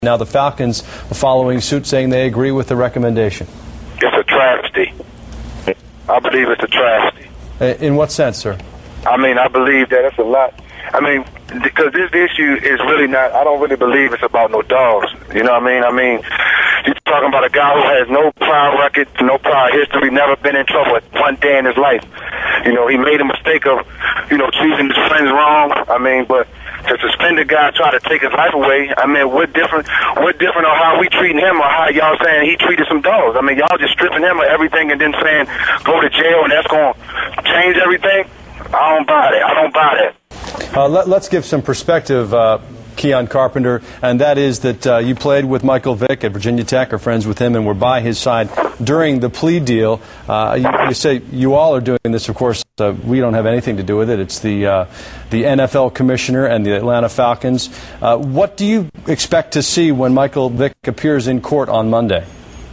Now the Falcons are following suit, saying they agree with the recommendation. It's a travesty. I believe it's a travesty. In what sense, sir? I mean, I believe that it's a lot. I mean, because this issue is really not, I don't really believe it's about no dogs. You know what I mean? I mean, you're talking about a guy who has no prior record, no prior history, never been in trouble one day in his life. You know, he made a mistake of, choosing his friends wrong. I mean, but to suspend a guy, try to take his life away, I mean, what different on how we treating him or how y'all saying he treated some dogs? I mean, y'all just stripping him of everything and then saying go to jail and that's going to change everything? I don't buy that. Let's give some perspective, Keon Carpenter, and that is that you played with Michael Vick at Virginia Tech, are friends with him, and were by his side during the plea deal. You say you all are doing this, of course. We don't have anything to do with it. It's the NFL commissioner and the Atlanta Falcons. What do you expect to see when Michael Vick appears in court on Monday?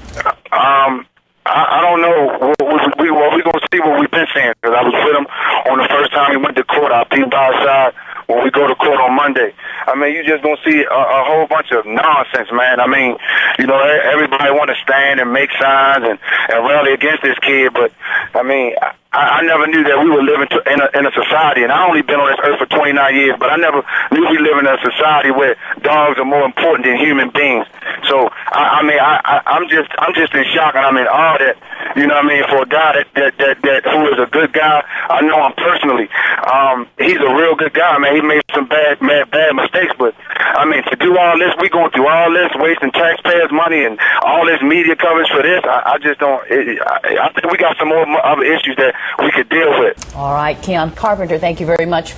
I don't know. We're going to see what we've been saying, because I was with him on the first time he went to court. I'll be by his side when we go to court on Monday. I mean, you just going to see a whole bunch of nonsense, man. I mean, everybody want to stand and make signs and rally against this kid, but, I mean, I never knew that we were living in a society, and I only been on this earth for 29 years, but I never knew we live in a society where dogs are more important than human beings. So, I'm just in shock, and I'm in awe that, for a guy that who is a good guy. I know him personally. He's a real good guy, man. He made some bad mistakes, but I mean, to do all this, we going through all this, wasting taxpayers' money and all this media coverage for this. I just don't. I think we got some more other issues that we could deal with. All right, Keon Carpenter, thank you very much.